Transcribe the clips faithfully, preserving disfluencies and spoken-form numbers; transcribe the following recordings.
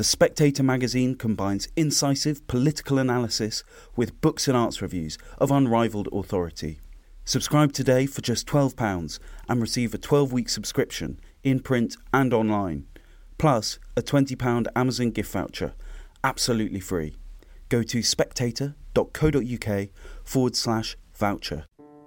The Spectator magazine combines incisive political analysis with books and arts reviews of unrivalled authority. Subscribe today for just twelve pounds and receive a twelve-week subscription in print and online, plus a twenty pounds Amazon gift voucher, absolutely free. Go to spectator.co.uk forward slash voucher.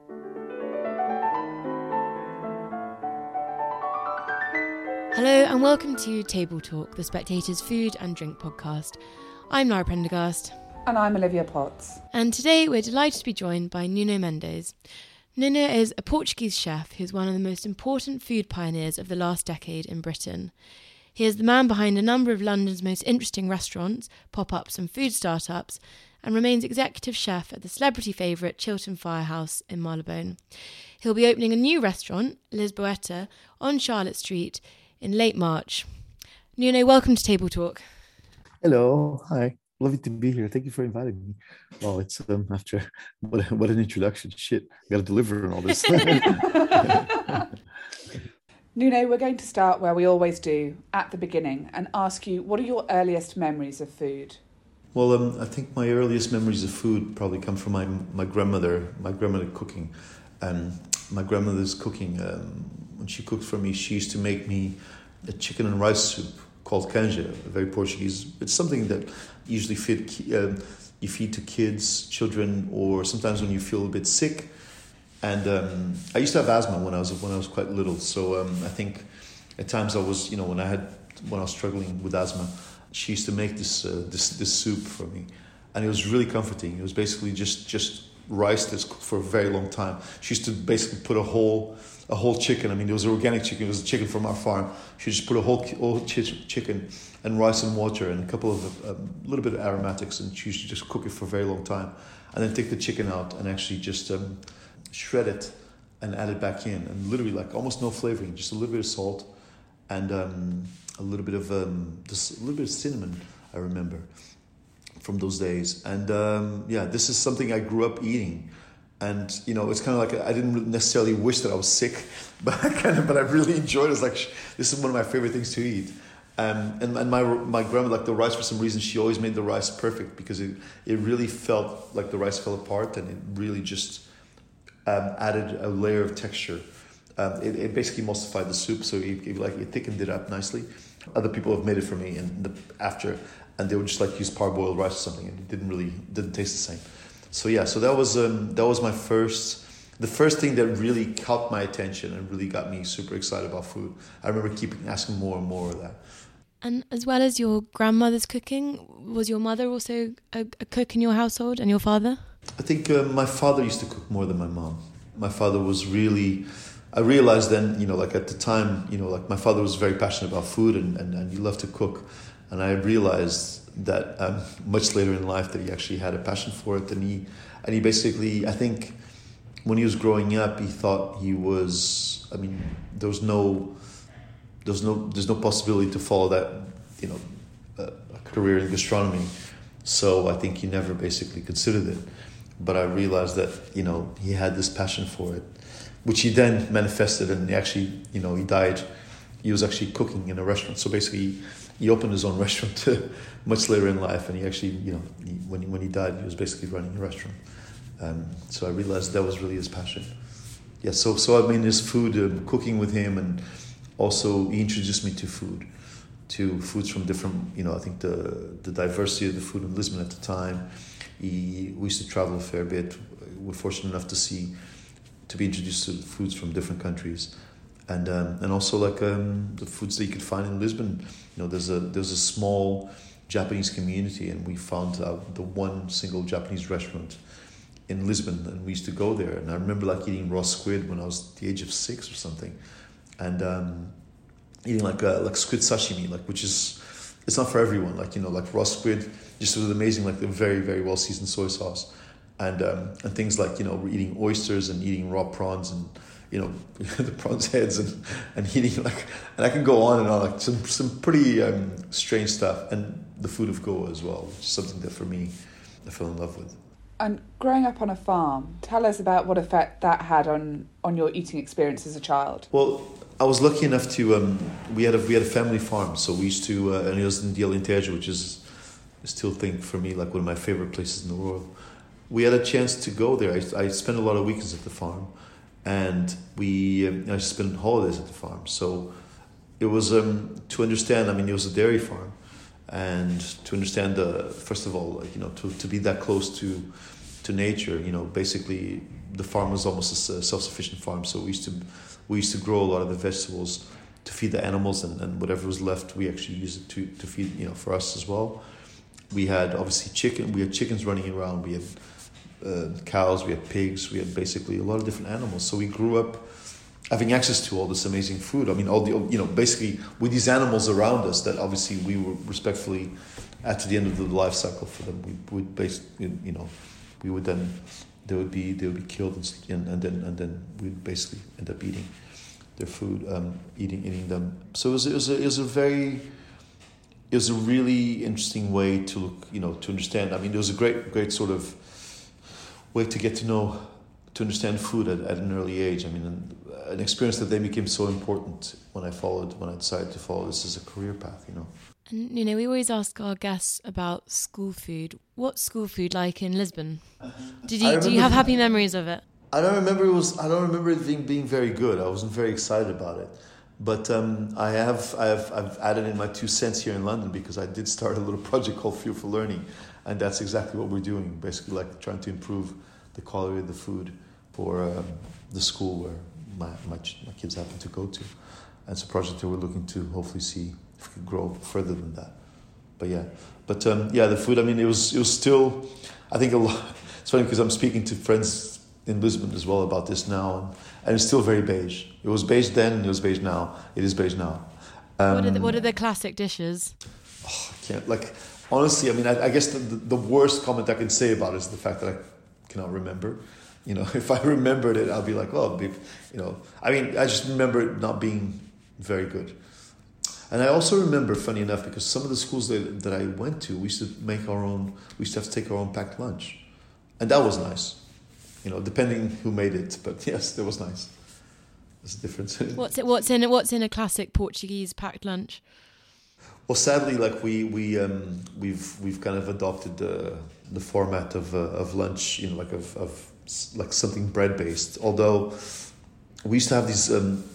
Hello and welcome to Table Talk, the Spectator's food and drink podcast. I'm Lara Prendergast. And I'm Olivia Potts. And today we're delighted to be joined by Nuno Mendes. Nuno is a Portuguese chef who's one of the most important food pioneers of the last decade in Britain. He is the man behind a number of London's most interesting restaurants, pop-ups and food startups, and remains executive chef at the celebrity favourite Chiltern Firehouse in Marylebone. He'll be opening a new restaurant, Lisboeta, on Charlotte Street in late March. Nuno, welcome to Table Talk. Hello, hi. Lovely to be here. Thank you for inviting me. Well, it's um, after what, what an introduction. Shit, I got to deliver on all this. Nuno, we're going to start where we always do, at the beginning, and ask you, what are your earliest memories of food? Well, um, I think my earliest memories of food probably come from my my grandmother, my grandmother cooking. Um, my grandmother's cooking, um, when she cooked for me, she used to make me a chicken and rice soup called canja, very Portuguese. It's something that usually feed, uh, you feed to kids, children, or sometimes when you feel a bit sick. And um, I used to have asthma when I was when I was quite little, so um, I think at times I was, you know, when I had when I was struggling with asthma, she used to make this uh, this this soup for me, and it was really comforting. It was basically just just rice that's cooked for a very long time. She used to basically put a whole a whole chicken. I mean, it was organic chicken. It was a chicken from our farm. She just put a whole whole ch- chicken and rice and water and a couple of a um, little bit of aromatics, and she used to just cook it for a very long time, and then take the chicken out and actually just um, shred it and add it back in, and literally like almost no flavoring, just a little bit of salt and um, a little bit of um, just a little bit of cinnamon. I remember from those days, and um, yeah, this is something I grew up eating. And, you know, it's kind of like, I didn't necessarily wish that I was sick, but I kind of, but I really enjoyed it. It's like, this is one of my favorite things to eat. Um, and and my my grandma, like the rice, for some reason, she always made the rice perfect because it, it really felt like the rice fell apart, and it really just um, added a layer of texture. Um, it, it basically emulsified the soup, so it, it, like, it thickened it up nicely. Other people have made it for me and the, after, and they would just like use parboiled rice or something, and it didn't really, didn't taste the same. So yeah, so that was um, that was my first, the first thing that really caught my attention and really got me super excited about food. I remember keeping asking more and more of that. And as well as your grandmother's cooking, was your mother also a, a cook in your household, and your father? I think uh, my father used to cook more than my mom. My father was really, I realized then, you know, like at the time, you know, like my father was very passionate about food and, and, and he loved to cook. And I realized that um, much later in life that he actually had a passion for it, and he and he basically, I think when he was growing up, he thought he was, I mean, there was no there's no there's no possibility to follow that, you know, a, a career in gastronomy. So I think he never basically considered it. But I realized that, you know, he had this passion for it, which he then manifested, and he actually, you know, he died. He was actually cooking in a restaurant. So basically, he opened his own restaurant much later in life, and he actually, you know, he, when he, when he died, he was basically running a restaurant. Um, so I realized that was really his passion. Yeah, so so I mean, his food, um, cooking with him, and also he introduced me to food, to foods from different, you know, I think the the diversity of the food in Lisbon at the time. He, we used to travel a fair bit. We were fortunate enough to see, to be introduced to foods from different countries. And um, and also like um, the foods that you could find in Lisbon. You know, there's a there's a small Japanese community, and we found out the one single Japanese restaurant in Lisbon, and we used to go there. And I remember like eating raw squid when I was the age of six or something, and um, eating like a, like squid sashimi, like which is, it's not for everyone. Like, you know, like raw squid just was amazing, like the very very well seasoned soy sauce, and um, and things like, you know, we're eating oysters and eating raw prawns and, you know, the prawns heads and, and eating like, and I can go on and on, like some some pretty um, strange stuff, and the food of Goa as well, which is something that for me I fell in love with. And growing up on a farm, tell us about what effect that had on, on your eating experience as a child. Well, I was lucky enough to um, we had a we had a family farm, so we used to uh, and it was in the Alentejo, which is I still think for me like one of my favorite places in the world. We had a chance to go there. I, I spent a lot of weekends at the farm, and we um, I spent holidays at the farm. So it was um, to understand. I mean, it was a dairy farm, and to understand the first of all, like, you know, to to be that close to to nature. You know, basically the farm was almost a self-sufficient farm. So we used to. We used to grow a lot of the vegetables to feed the animals, and, and whatever was left, we actually used it to, to feed, you know, for us as well. We had obviously chicken. We had chickens running around. We had uh, cows. We had pigs. We had basically a lot of different animals. So we grew up having access to all this amazing food. I mean, all the you know, basically with these animals around us that obviously we were respectfully at the end of the life cycle for them. We would basically, you know, we would then. They would be they would be killed and, and then and then we'd basically end up eating their food, um, eating eating them. So it was it was a, it was a very it was a really interesting way to look, you know, to understand. I mean, it was a great great sort of way to get to know, to understand food at, at an early age. I mean, an, an experience that then became so important when I followed when I decided to follow this as a career path. You know. And, you know, we always ask our guests about school food. What's school food like in Lisbon? Did you do you have happy memories of it? I don't remember it was. I don't remember it being, being very good. I wasn't very excited about it, but um, I have. I have. I've added in my two cents here in London because I did start a little project called Fuel for Learning, and that's exactly what we're doing. Basically, like trying to improve the quality of the food for um, the school where my my my kids happen to go to. And it's a project that we're looking to hopefully see if we could grow further than that. But yeah, but um, yeah, the food. I mean, it was it was still. I think a lot. It's funny because I'm speaking to friends in Lisbon as well about this now, and, and it's still very beige. It was beige then, and it was beige now. It is beige now. Um, what are the, what are the classic dishes? Oh, I can't like honestly. I mean, I, I guess the, the the worst comment I can say about it is the fact that I cannot remember. You know, if I remembered it, I'll be like, well, you know. I mean, I just remember it not being very good. And I also remember, funny enough, because some of the schools that, that I went to, we used to make our own, we used to have to take our own packed lunch. And that was nice. You know, depending who made it. But yes, that was nice. There's a difference. What's it, what's in what's in a classic Portuguese packed lunch? Well, sadly, like we we um, we've we've kind of adopted the the format of uh, of lunch, you know, like of of like something bread based. Although we used to have these um,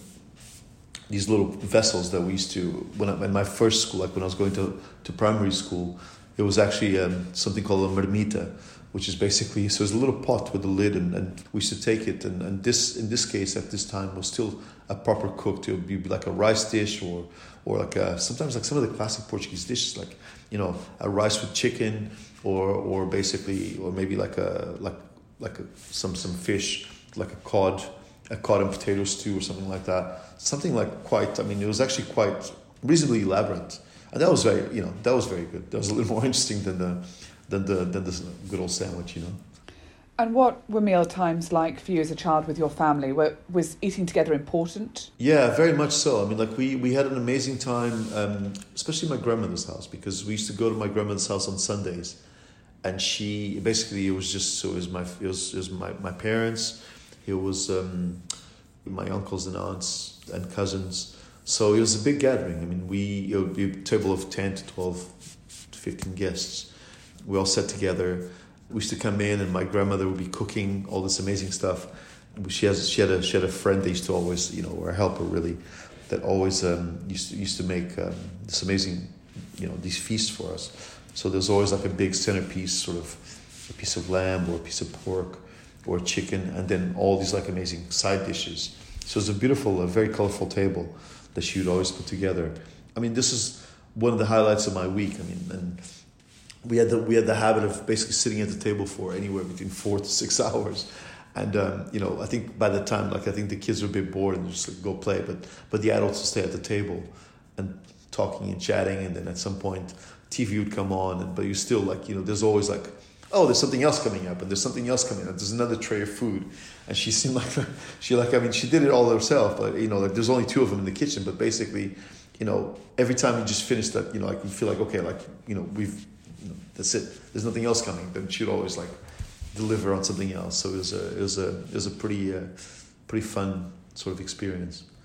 these little vessels that we used to when I, in my first school, like when I was going to, to primary school, it was actually um, something called a marmita, which is basically so it's a little pot with a lid, and, and we used to take it, and, and this in this case at this time was still a proper cooked. It would be like a rice dish or or like a, sometimes like some of the classic Portuguese dishes, like, you know, a rice with chicken, or or basically or maybe like a like like a, some some fish, like a cod, a cod and potato stew or something like that. Something like quite. I mean, it was actually quite reasonably elaborate, and that was very, you know, that was very good. That was a little more interesting than the than the than this good old sandwich, you know. And what were meal times like for you as a child with your family? Were, was eating together important? Yeah, very much so. I mean, like we, we had an amazing time, um, especially my grandmother's house, because we used to go to my grandmother's house on Sundays, and she basically it was just so it was my it was, it was my, my parents, it was um, my uncles and aunts and cousins. So it was a big gathering. I mean, we it would be a table of ten to twelve to fifteen guests. We all sat together. We used to come in, and my grandmother would be cooking all this amazing stuff. She has she had a she had a friend that used to always, you know, or a helper really, that always um, used to used to make um, this amazing, you know, these feasts for us. So there's always like a big centerpiece, sort of a piece of lamb or a piece of pork or chicken, and then all these like amazing side dishes. So it's a beautiful, a very colorful table that she would always put together. I mean, this is one of the highlights of my week. I mean, and. We had the we had the habit of basically sitting at the table for anywhere between four to six hours, and um, you know I think by the time like I think the kids were a bit bored and just like, go play, but but the adults would stay at the table and talking and chatting, and then at some point T V would come on, and but you still like you know there's always like oh there's something else coming up and there's something else coming up there's another tray of food, and she seemed like she like I mean she did it all herself, but you know like there's only two of them in the kitchen, but basically you know every time you just finish that you know like you feel like okay like you know we've that's it. There's nothing else coming. Then she'd always like deliver on something else. So it was a it was a it was a pretty uh, pretty fun sort of experience.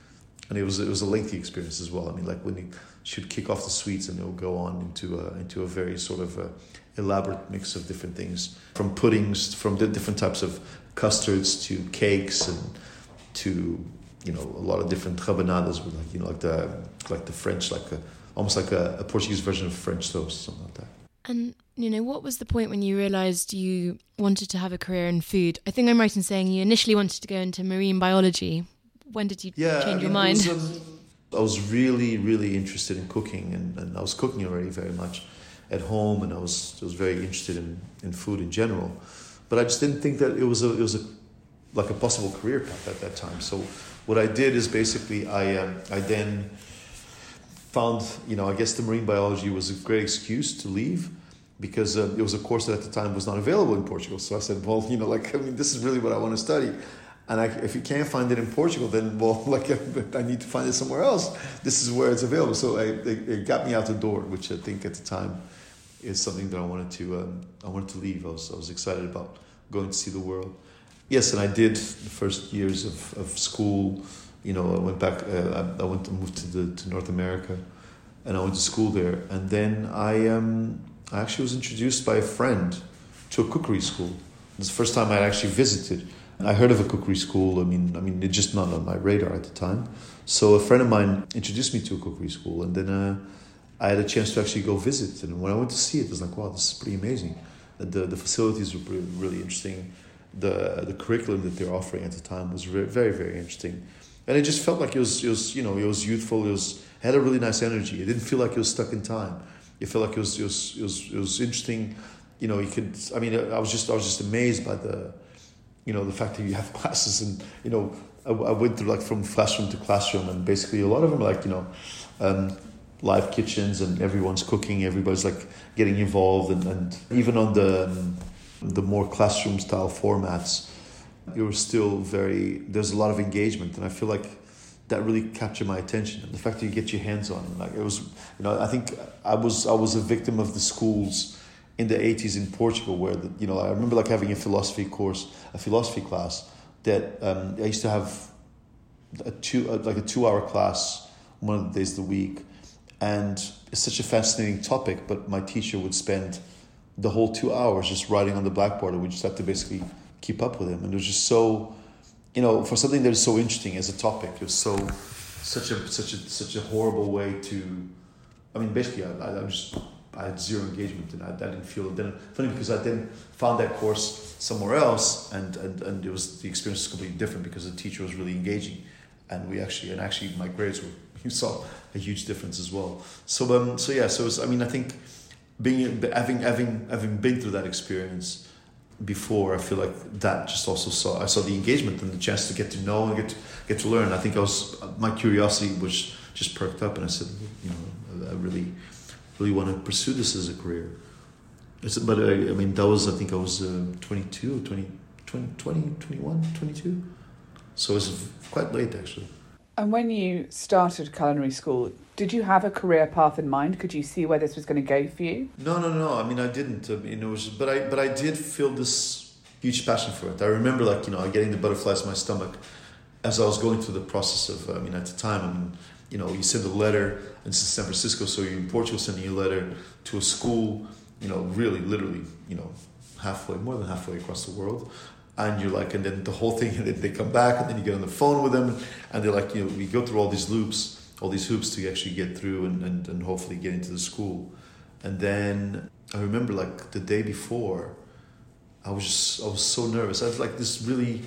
and it was it was a lengthy experience as well. I mean, like when you should kick off the sweets and it'll go on into a, into a very sort of a elaborate mix of different things, from puddings, from the different types of custards to cakes and to, you know, a lot of different rabanadas with like, you know, like the like the French, like a, almost like a, a Portuguese version of French toast, something like that. And, you know, what was the point when you realised you wanted to have a career in food? I think I'm right in saying you initially wanted to go into marine biology. When did you yeah, change I mean, your mind? It was, um, I was really, really interested in cooking, and, and I was cooking already very much at home, and I was I was very interested in, in food in general. But I just didn't think that it was a it was a like a possible career path at that time. So what I did is basically I um, I then found, you know, I guess the marine biology was a great excuse to leave, because uh, it was a course that at the time was not available in Portugal. So I said, well, you know, like, I mean, this is really what I want to study. And I, if you can't find it in Portugal, then, well, like, I need to find it somewhere else. This is where it's available. So I, it, it got me out the door, which I think at the time is something that I wanted to, um, I wanted to leave. I was, I was excited about going to see the world. Yes, and I did the first years of, of school. You know, I went back, uh, I, I went to move to the to North America, and I went to school there. And then I, um, I actually was introduced by a friend to a cookery school. It was the first time I actually visited. I heard of a cookery school. I mean, I mean, it's just not on my radar at the time. So a friend of mine introduced me to a cookery school, and then uh, I had a chance to actually go visit. And when I went to see it, I was like, wow, this is pretty amazing. The the facilities were pretty, really interesting. The the curriculum that they were offering at the time was very, very, very interesting. And it just felt like it was, it was, you know, it was youthful. It was had a really nice energy. It didn't feel like it was stuck in time. It felt like it was, it was, it was, it was interesting. You know, you could. I mean, I was just, I was just amazed by the, you know, the fact that you have classes, and you know, I, I went through like from classroom to classroom, and basically a lot of them are like, you know, um, live kitchens, and everyone's cooking. Everybody's like getting involved, and, and even on the um, the more classroom style formats, it was still very, there's a lot of engagement, and I feel like that really captured my attention. And the fact that you get your hands on it, like it was, you know, I think I was I was a victim of the schools in the eighties in Portugal, where the, you know, I remember like having a philosophy course, a philosophy class that um, I used to have a two uh, like a two hour class one of the days of the week, and it's such a fascinating topic, but my teacher would spend the whole two hours just writing on the blackboard, and we just had to basically keep up with him. And it was just so, you know, for something that is so interesting as a topic, it was so such a such a such a horrible way to, I mean, basically, I, I, I just I had zero engagement, and I, I didn't feel it. Then funny because I then found that course somewhere else, and, and and it was the experience was completely different because the teacher was really engaging, and we actually and actually my grades were, you saw a huge difference as well. So um so yeah so it was, I mean, I think being having having having been through that experience before, I feel like that just also saw I saw the engagement and the chance to get to know and get to, get to learn. I think I was my curiosity was just perked up, and I said, you know, I really really want to pursue this as a career. It's, but I, I mean, that was, I think I was uh, twenty-two, twenty, twenty, twenty, twenty-one, twenty-two. So it was quite late, actually. And when you started culinary school, did you have a career path in mind? Could you see where this was going to go for you? No, no, no. I mean, I didn't. I mean, it was, but I, but I did feel this huge passion for it. I remember, like, you know, getting the butterflies in my stomach as I was going through the process of. I mean, at the time, I mean, you know, you send a letter, and it's in San Francisco, so you're in Portugal sending a letter to a school, you know, really, literally, you know, halfway, more than halfway across the world. And you're like, and then the whole thing, and then they come back, and then you get on the phone with them, and they're like, you know, we go through all these loops, all these hoops to actually get through and, and, and hopefully get into the school. And then I remember, like, the day before, I was just, I was so nervous. I was like this really,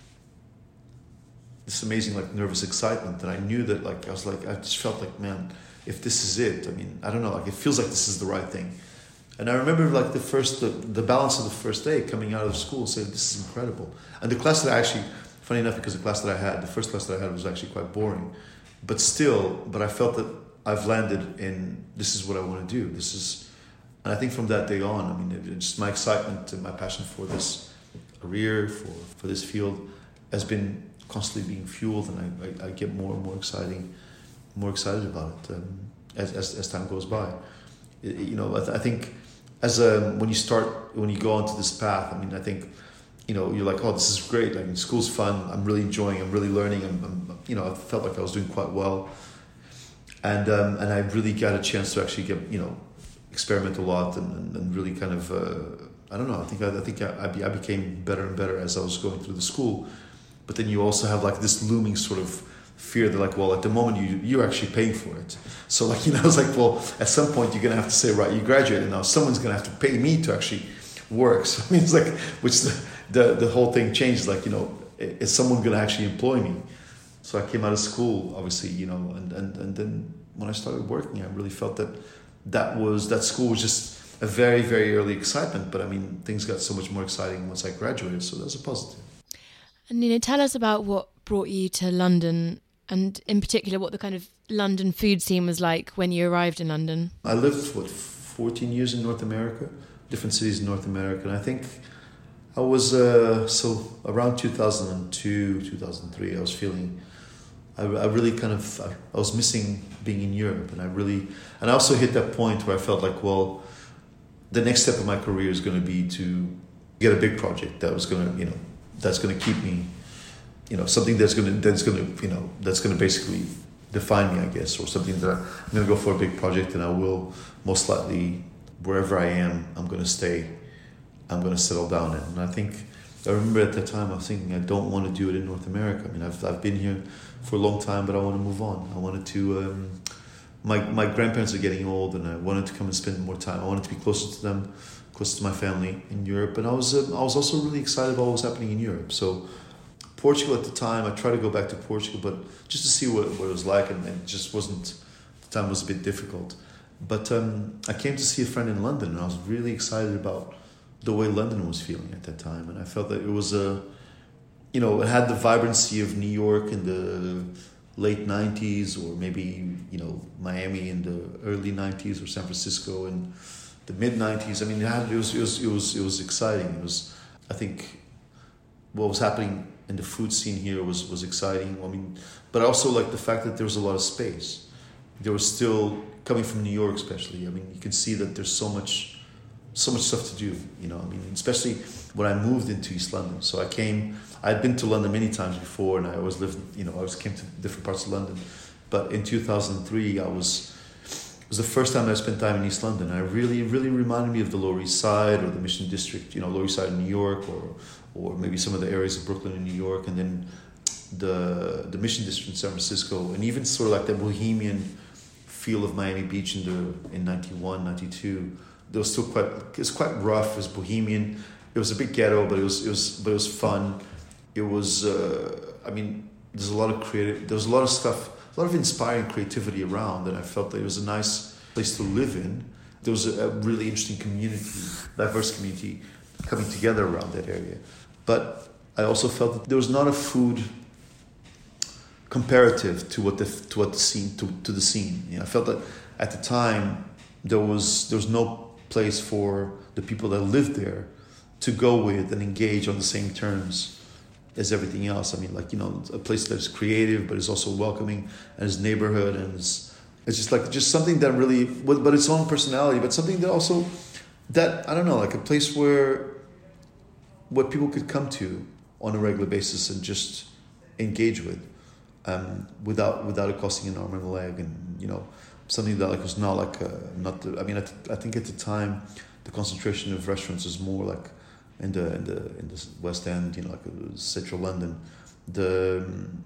this amazing, like, nervous excitement. And I knew that, like, I was like, I just felt like, man, if this is it, I mean, I don't know, like, it feels like this is the right thing. And I remember, like, the first, the, the balance of the first day coming out of school saying, this is incredible. And the class that I actually, funny enough, because the class that I had, the first class that I had was actually quite boring. But still, but I felt that I've landed in, this is what I want to do. This is, and I think from that day on, I mean, it, it's just my excitement and my passion for this career, for, for this field, has been constantly being fueled, and I, I, I get more and more exciting, more excited about it um, as, as as time goes by. It, you know, I, th- I think as a, when you start, when you go onto this path, I mean, I think you know, you're like, oh, this is great. I mean, school's fun. I'm really enjoying. I'm really learning. I'm, I'm you know, I felt like I was doing quite well, and um, and I really got a chance to actually get, you know, experiment a lot and, and, and really kind of, uh, I don't know. I think I, I think I, I, be, I became better and better as I was going through the school. But then you also have like this looming sort of fear that like, well, at the moment you you're actually paying for it. So like, you know, it's like, well, at some point you're gonna have to say, right, you graduated now. Someone's gonna have to pay me to actually work. So I mean, it's like, which the the, the whole thing changed. Like, you know, is someone gonna actually employ me? So I came out of school, obviously, you know, and, and, and then when I started working, I really felt that that was that school was just a very, very early excitement. But I mean, things got so much more exciting once I graduated. So that was a positive. And, you know, tell us about what brought you to London, and in particular, what the kind of London food scene was like when you arrived in London. I lived, what, fourteen years in North America, different cities in North America. And I think I was, uh, so around two thousand two, two thousand three, I was feeling, I, I really kind of, I, I was missing being in Europe. And I really, and I also hit that point where I felt like, well, the next step of my career is going to be to get a big project that was going to, you know, that's going to keep me, you know, something that's going to, that's going to, you know, that's going to basically define me, I guess, or something that I'm going to go for a big project and I will most likely, wherever I am, I'm going to stay, I'm going to settle down in. And I think, I remember at that time I was thinking I don't want to do it in North America. I mean, I've I've been here for a long time, but I want to move on. I wanted to, um, my, my grandparents are getting old and I wanted to come and spend more time. I wanted to be closer to them, closer to my family in Europe. And I was uh, I was also really excited about what was happening in Europe. So Portugal at the time, I tried to go back to Portugal, but just to see what, what it was like, and, and it just wasn't, the time was a bit difficult. But um, I came to see a friend in London, and I was really excited about the way London was feeling at that time. And I felt that it was a, you know, it had the vibrancy of New York in the late nineties, or maybe, you know, Miami in the early nineties, or San Francisco in the mid nineties. I mean, it, had, it was it was it was it was exciting. It was, I think, what was happening in the food scene here was was exciting. I mean, but I also like the fact that there was a lot of space. There was still, coming from New York especially, I mean, you can see that there's so much so much stuff to do, you know. I mean, especially when I moved into East London. So I came, I had been to London many times before, and I always lived, you know, I always came to different parts of London. But in two thousand three, I was, it was the first time I spent time in East London. I really, really reminded me of the Lower East Side or the Mission District, you know, Lower East Side in New York, or or maybe some of the areas of Brooklyn in New York, and then the the Mission District in San Francisco, and even sort of like the bohemian feel of Miami Beach in the in ninety-one, ninety-two. It was still quite, it was quite rough, it was bohemian. It was a big ghetto, but it was it was but it was fun. It was uh, I mean, there's a lot of creative, there was a lot of stuff, a lot of inspiring creativity around, and I felt that it was a nice place to live in. There was a, a really interesting community, diverse community coming together around that area. But I also felt that there was not a food comparative to what the to what the scene to, to the scene. You know, I felt that at the time there was there was no place for the people that lived there to go with and engage on the same terms as everything else. I mean, like, you know, a place that's creative but is also welcoming, and is neighborhood, and it's it's just like just something that really, but its own personality, but something that also that I don't know, like a place where what people could come to on a regular basis and just engage with, um, without without it costing an arm and a leg, and, you know, something that like was not like a, not the, I mean, at, I think at the time the concentration of restaurants was more like in the in the in the West End, you know, like central London. The um,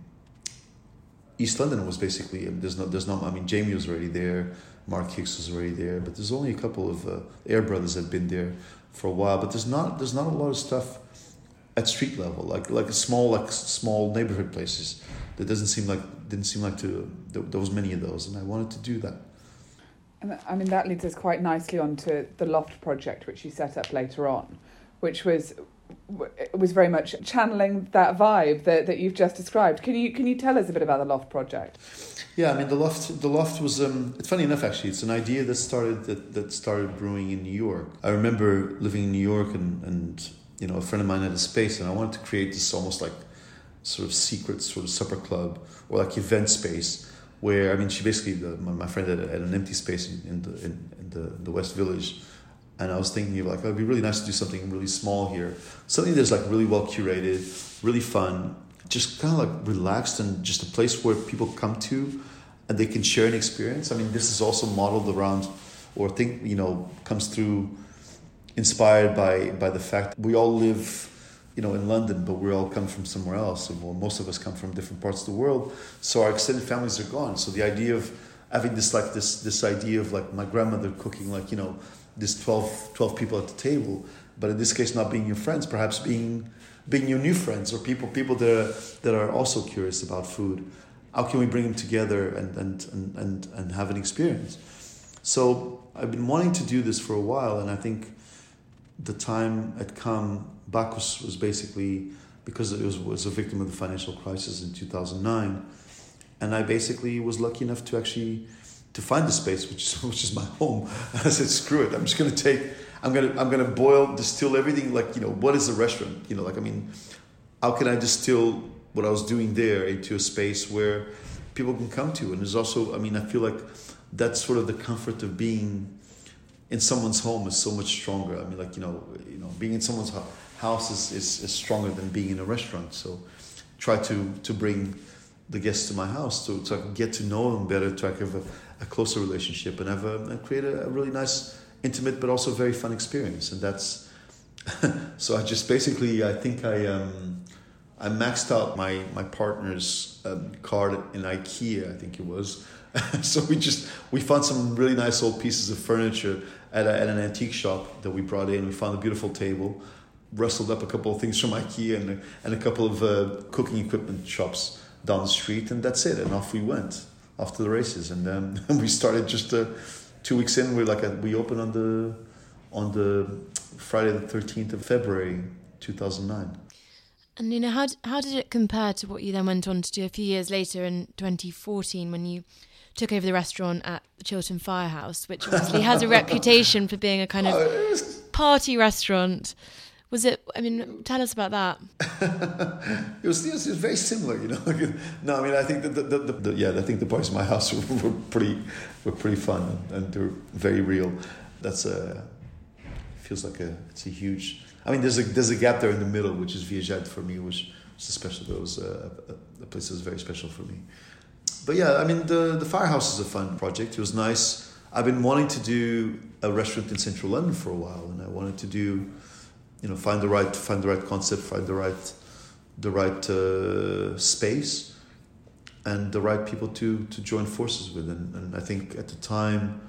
East London was basically, there's no there's no I mean, Jamie was already there, Mark Hicks was already there, but there's only a couple of uh, Air Brothers had been there for a while, but there's not there's not a lot of stuff at street level, like like a small like small neighborhood places. That doesn't seem like didn't seem like to there was many of those, and I wanted to do that. And I mean, that leads us quite nicely on to the Loft project, which you set up later on, which was it was very much channeling that vibe that, that you've just described. Can you can you tell us a bit about the Loft project? Yeah, I mean, the Loft the Loft was um, it's funny enough, actually. It's an idea that started that, that started brewing in New York. I remember living in New York, and, and you know, a friend of mine had a space, and I wanted to create this almost like sort of secret sort of supper club or like event space where, I mean, she basically, the, my, my friend had, a, had an empty space in, in the in, in the, the West Village, And I was thinking of like, oh, it'd be really nice to do something really small here. Something that's like really well curated, really fun, just kind of like relaxed, and just a place where people come to and they can share an experience. I mean, this is also modeled around, or think, you know, comes through, inspired by, by the fact we all live, you know, in London, but we all come from somewhere else. And well, most of us come from different parts of the world. So our extended families are gone. So the idea of having this, like this, this idea of like my grandmother cooking, like, you know, this twelve, twelve people at the table, but in this case, not being your friends, perhaps being, being your new friends, or people, people that are, that are also curious about food. How can we bring them together and, and, and, and, and have an experience? So I've been wanting to do this for a while, and I think the time had come. Bacchus was basically, because it was, was a victim of the financial crisis in two thousand nine, and I basically was lucky enough to actually to find the space, which is, which is my home. And I said, screw it, I'm just going to take, I'm going to I'm going to boil, distill everything, like, you know, what is a restaurant? You know, like, I mean, how can I distill what I was doing there into a space where people can come to? And there's also, I mean, I feel like that's sort of the comfort of being in someone's home is so much stronger. I mean, like, you know, you know, being in someone's house is, is, is stronger than being in a restaurant. So try to, to bring the guests to my house to, so I can get to know them better, to have a, a closer relationship, and have a, and create a, a really nice, intimate, but also very fun experience. And that's, so I just basically, I think I, um, I maxed out my, my partner's um, card in IKEA, I think it was. So we just, we found some really nice old pieces of furniture at, a, at an antique shop that we brought in. We found a beautiful table, wrestled up a couple of things from IKEA, and a, and a couple of uh, cooking equipment shops down the street, and that's it. And off we went, off to the races. And then um, we started just uh, two weeks in. We like a, we opened on the on the Friday the thirteenth of February two thousand nine. And you know, how how did it compare to what you then went on to do a few years later in twenty fourteen, when you took over the restaurant at the Chiltern Firehouse, which obviously has a reputation for being a kind of oh, party restaurant? Was it, I mean, tell us about that. it, was, it was very similar, you know. No, I mean, I think that the, the, the, the yeah, I think the parties in my house were, were pretty were pretty fun, and, and they're very real. That's a, feels like a, it's a huge, I mean, there's a there's a gap there in the middle, which is Viajante for me, which is a special, that was a, a, a place that was very special for me. But yeah, I mean, the, the Firehouse is a fun project. It was nice. I've been wanting to do a restaurant in central London for a while, and I wanted to do, you know, find the right find the right concept, find the right the right uh, space, and the right people to to join forces with. And, and I think at the time,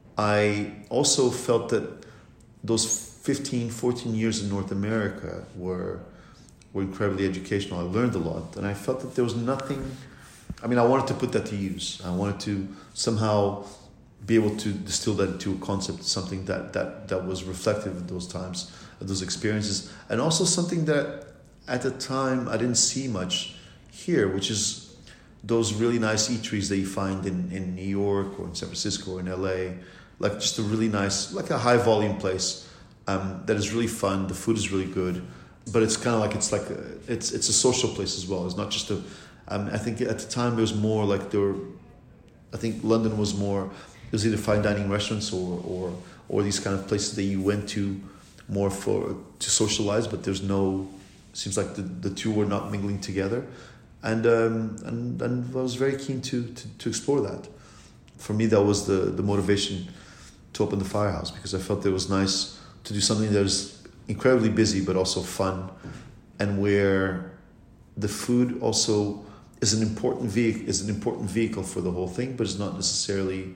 I also felt that those fifteen, fourteen years in North America were were incredibly educational. I learned a lot, and I felt that there was nothing. I mean, I wanted to put that to use. I wanted to somehow be able to distill that into a concept, something that that that was reflective of those times, of those experiences, and also something that at the time I didn't see much here, which is those really nice eateries that you find in, in New York or in San Francisco or in L A, like just a really nice, like a high volume place um, that is really fun. The food is really good, but it's kind of like it's like a, it's it's a social place as well. It's not just a. Um, I think at the time it was more like there were. I think London was more. It was either fine dining restaurants or or or these kind of places that you went to more for to socialize, but there's no. Seems like the, the two were not mingling together, and um, and and I was very keen to, to to explore that. For me, that was the the motivation to open the Firehouse, because I felt it was nice to do something that was incredibly busy but also fun, and where the food also is an important vehicle is an important vehicle for the whole thing, but it's not necessarily.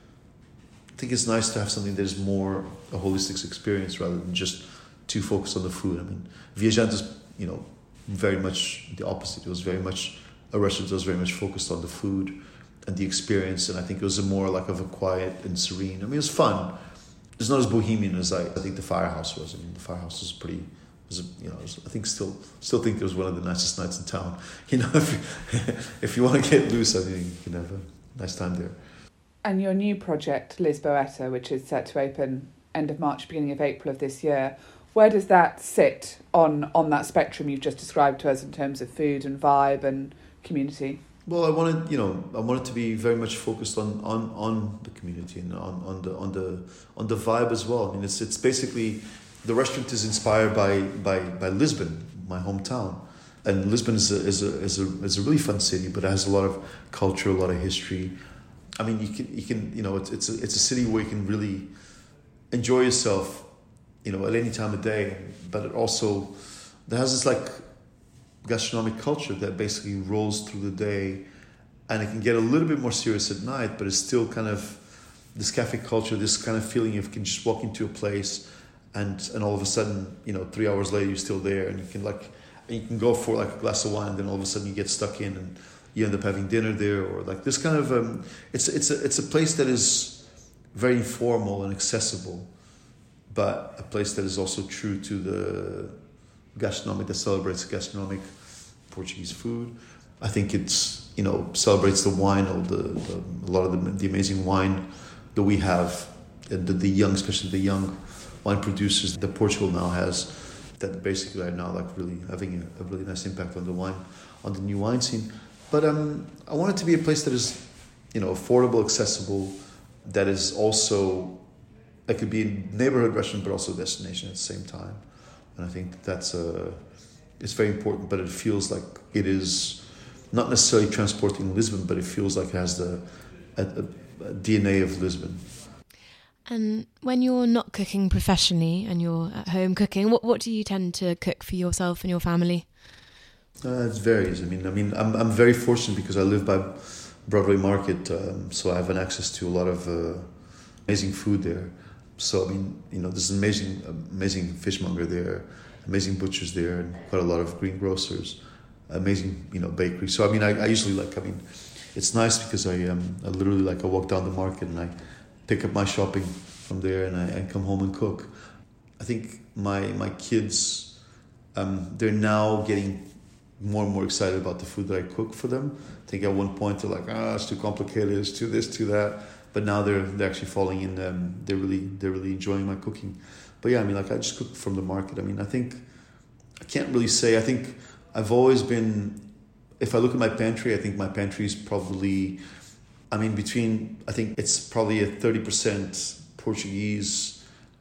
I think it's nice to have something that is more a holistic experience rather than just too focused on the food. I mean, Viajante is, you know, very much the opposite. It was very much a restaurant that was very much focused on the food and the experience, and I think it was a more like of a quiet and serene. I mean, it was fun. It's not as bohemian as I, I think the Firehouse was. I mean, the Firehouse was pretty. Was a, you know, was, I think still still think it was one of the nicest nights in town. You know, if you, if you want to get loose, I think you can have a nice time there. And your new project, Lisboeta, which is set to open end of March, beginning of April of this year, where does that sit on, on that spectrum you've just described to us in terms of food and vibe and community? Well, I wanted, you know, I wanted to be very much focused on, on, on the community and on, on the on the on the vibe as well. I mean, it's it's basically the restaurant is inspired by by, by Lisbon, my hometown, and Lisbon is a, is a is a is a really fun city, but it has a lot of culture, a lot of history. I mean, you can you can you know, it's it's a, it's a city where you can really enjoy yourself, you know, at any time of day. But it also there has this like gastronomic culture that basically rolls through the day, and it can get a little bit more serious at night, but it's still kind of this cafe culture, this kind of feeling you can just walk into a place and and all of a sudden, you know, three hours later you're still there, and you can like and you can go for like a glass of wine, and then all of a sudden you get stuck in and you end up having dinner there, or like this kind of um, it's it's a it's a place that is very informal and accessible, but a place that is also true to the gastronomic, that celebrates gastronomic Portuguese food. I think it's, you know, celebrates the wine, or the, the a lot of the, the amazing wine that we have, and the, the young, especially the young wine producers that Portugal now has, that basically are now like really having a, a really nice impact on the wine, on the new wine scene. But um, I want it to be a place that is, you know, affordable, accessible, that is also, that could be a neighborhood restaurant, but also a destination at the same time. And I think that's a, it's very important, but it feels like it is not necessarily transporting Lisbon, but it feels like it has the a, a, a D N A of Lisbon. And when you're not cooking professionally and you're at home cooking, what what do you tend to cook for yourself and your family? Uh, it varies. I mean, I mean, I'm I'm very fortunate because I live by Broadway Market, um, so I have an access to a lot of uh, amazing food there. So I mean, you know, there's an amazing, amazing fishmonger there, amazing butchers there, and quite a lot of greengrocers, amazing, you know, bakery. So I mean, I, I usually like. I mean, it's nice because I um, I literally like I walk down the market and I pick up my shopping from there, and I, I come home and cook. I think my my kids, um, they're now getting more and more excited about the food that I cook for them. I think at one point they're like, ah, it's too complicated, it's too this, too that. But now they're they're actually falling in. Um, they're really they're really enjoying my cooking. But yeah, I mean, like I just cook from the market. I mean, I think I can't really say. I think I've always been. If I look at my pantry, I think my pantry is probably. I mean, between I think it's probably a thirty percent Portuguese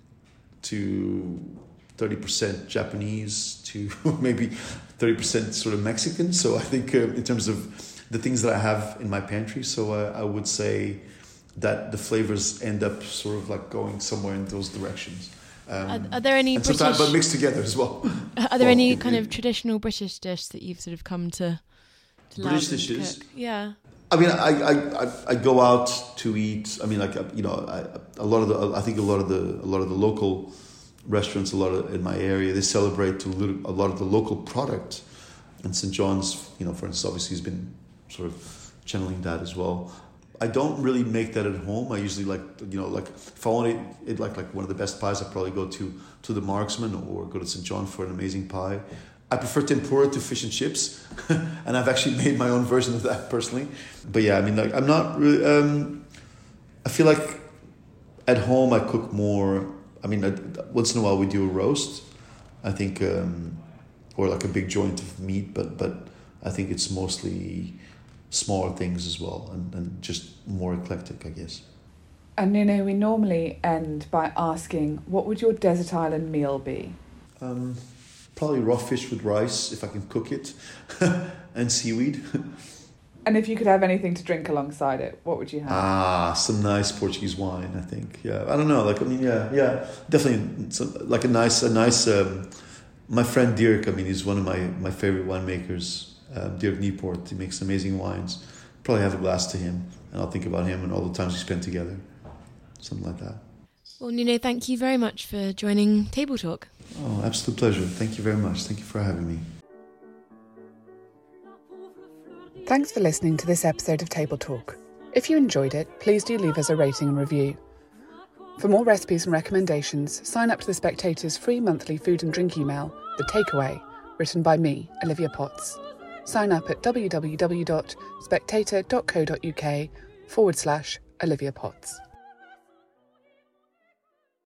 to thirty percent Japanese to maybe thirty percent sort of Mexican. So I think uh, in terms of the things that I have in my pantry, so uh, I would say that the flavors end up sort of like going somewhere in those directions. Um, are, are there any and British... sometimes, but mixed together as well. Are there well, any it, kind it, of traditional British dish that you've sort of come to, to love British and dishes? cook? Yeah. I mean, I, I, I, I go out to eat. I mean, like you know, I, a lot of the I think a lot of the a lot of the local restaurants, a lot of in my area, they celebrate to a lot of the local product. And Saint John's, you know, for instance, obviously has been sort of channeling that as well. I don't really make that at home. I usually like, you know, like if I want to eat like like one of the best pies, I probably go to to the Marksman or go to Saint John for an amazing pie. I prefer tempura to fish and chips, and I've actually made my own version of that personally. But yeah, I mean, like I'm not really. Um, I feel like at home I cook more. I mean, I, once in a while we do a roast. I think, um, or like a big joint of meat, but but I think it's mostly smaller things as well, and, and just more eclectic, I guess. And Nuno, we normally end by asking, what would your desert island meal be? Um, probably raw fish with rice, if I can cook it, and seaweed. And if you could have anything to drink alongside it, what would you have? Ah, some nice Portuguese wine, I think. Yeah, I don't know. Like, I mean, yeah, yeah, definitely. Some, like a nice, a nice. Um, my friend Dirk, I mean, he's one of my, my favorite winemakers. Um, Dirk Newport, he makes amazing wines. Probably have a glass to him, and I'll think about him and all the times we spent together. Something like that. Well, Nuno, thank you very much for joining Table Talk. Oh, absolute pleasure. Thank you very much. Thank you for having me. Thanks for listening to this episode of Table Talk. If you enjoyed it, please do leave us a rating and review. For more recipes and recommendations, sign up to The Spectator's free monthly food and drink email, The Takeaway, written by me, Olivia Potts. Sign up at www.spectator.co.uk forward slash Olivia Potts.